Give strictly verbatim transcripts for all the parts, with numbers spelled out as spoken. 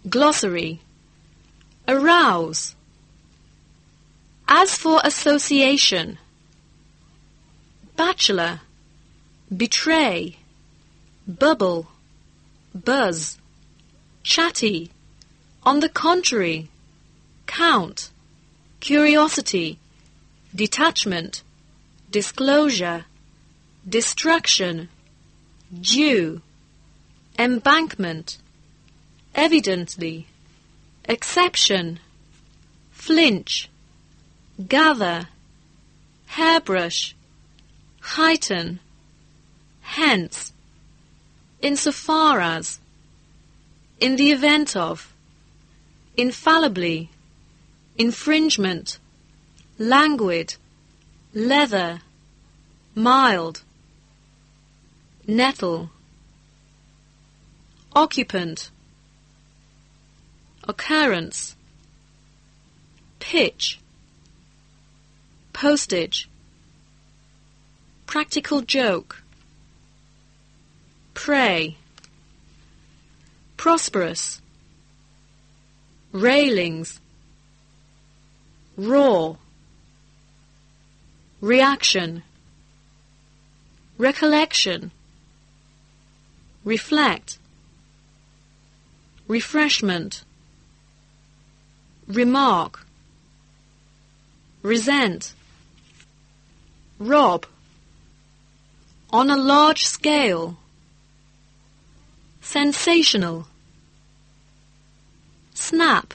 Glossary. Arouse. As for association: bachelor, betray, bubble, buzz, chatty, on the contrary, count, curiosity, detachment, disclosure, distraction, due, embankment, evidently, exception, flinch, gather, hairbrush, heighten, hence, insofar as, in the event of, infallibly, infringement, languid, leather, mild, nettle, occupant, occurrence, pitch, postage, practical joke, pray, prosperous, railings, raw, reaction, recollection, reflect, refreshment, remark, resent, rob, on a large scale, sensational, snap,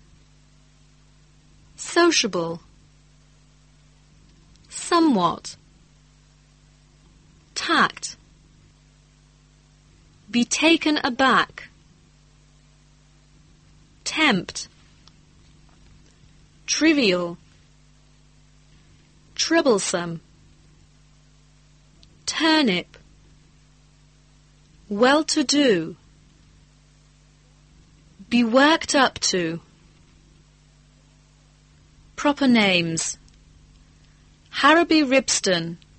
sociable, somewhat, tact, be taken aback, tempt, trivial, troublesome, turnip, well-to-do, be worked up to. Proper names: Harrowby Ribston,